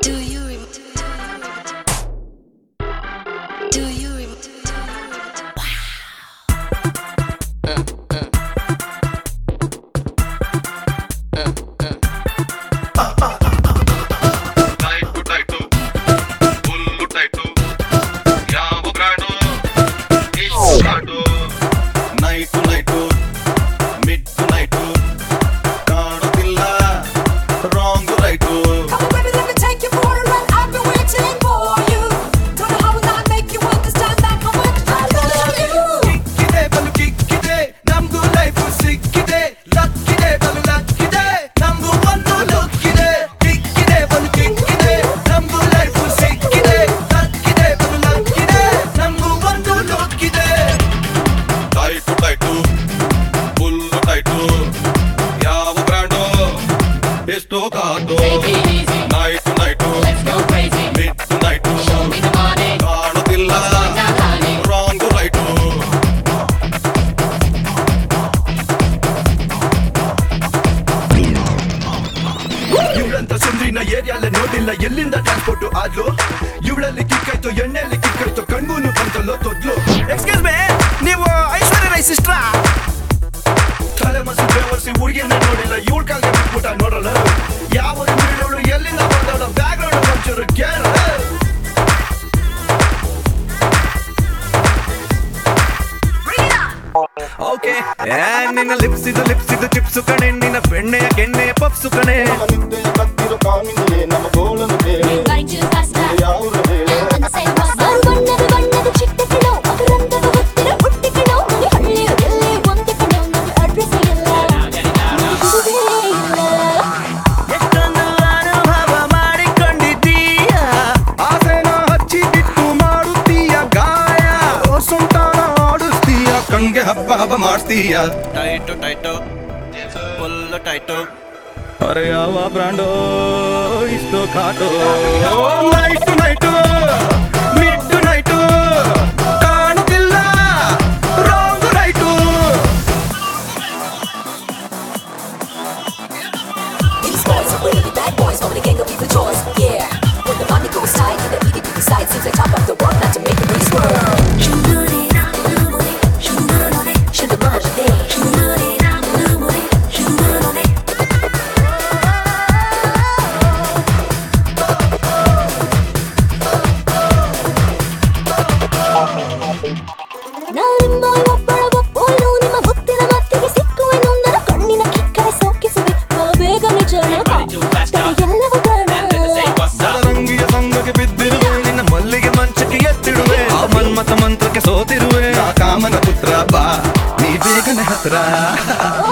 ನೋಡಿಲ್ಲ ಎಲ್ಲಿಂದ ಟ್ರಾನ್ಸ್ಪೋರ್ಟ್ ಆದ್ಲು ಇವಳಲ್ಲಿ ಕಿಕ್ಕಾಯ್ತು ಎಣ್ಣೆಯಲ್ಲಿ ಕಿಕ್ಕಾಯ್ತು ಕಣ್ಗೂನು ಬಂತಲ್ಲೋ ತೊದ್ಲು ಎಕ್ಸ್ಕ್ಯೂಸ್ ಮೀ ನೀವು ಐಶ್ವರ್ಯ ರೈ ಸಿಸ್ಟ್ರಾ ತಲೆ ಮಸಿ ಬೇವರ್ಸಿ ಹುಡುಗಿನ ನೋಡಿಲ್ಲ ಇವಳ ಕಾಲ್ಗೆ ಬಿಟ್ಬಿಟ್ಟ ನೋಡಲ್ಲ ಯಾವ ಬೀಳೋಳು ಎಲ್ಲಿಂದ ಬಂದವಳ ಬ್ಯಾಕ್ ಗ್ರೌಂಡ್ ಒಂಚೂರು ಕೇಳ ಓಕೆ ನಿನ್ನ ಲಿಪ್ಸ್ ಇದು ಚಿಪ್ಸು ಕಣೆ ನಿನ್ನ ಬೆಣ್ಣೆಯ ಕೆಣ್ಣೆಯ ಪಪ್ಸು ಕಣೆ ನಮ್ಮ ಗೋಳನ್ನು ಕೇಳಿ ಕಂಗೆ ಹಬ್ಬ ಹಬ್ಬ ಮಾಡ್ತೀಯ ಟೈಟು ಫುಲ್ ಟೈಟು ಅರೆ ಯಾವ ಬ್ರಾಂಡೋ ಇಷ್ಟು ಕಾಟೋ ನೈಟು ನೈಟು ಮಿಡ್ ನೈಟು ಕಾಣುತ್ತಿಲ್ಲ wrong right These boys are really bad boys, only gang of evil choice, yeah. When the money goes tight and the EDP side seems like top of the world, not to make the race world. ಮಂತ್ರಕ್ಕೆ ಸೋತಿರುವೆ ಕಾಮನ ಪುತ್ರ ಬಾ ನೀ ಬೇಗನೆ ಹತ್ರ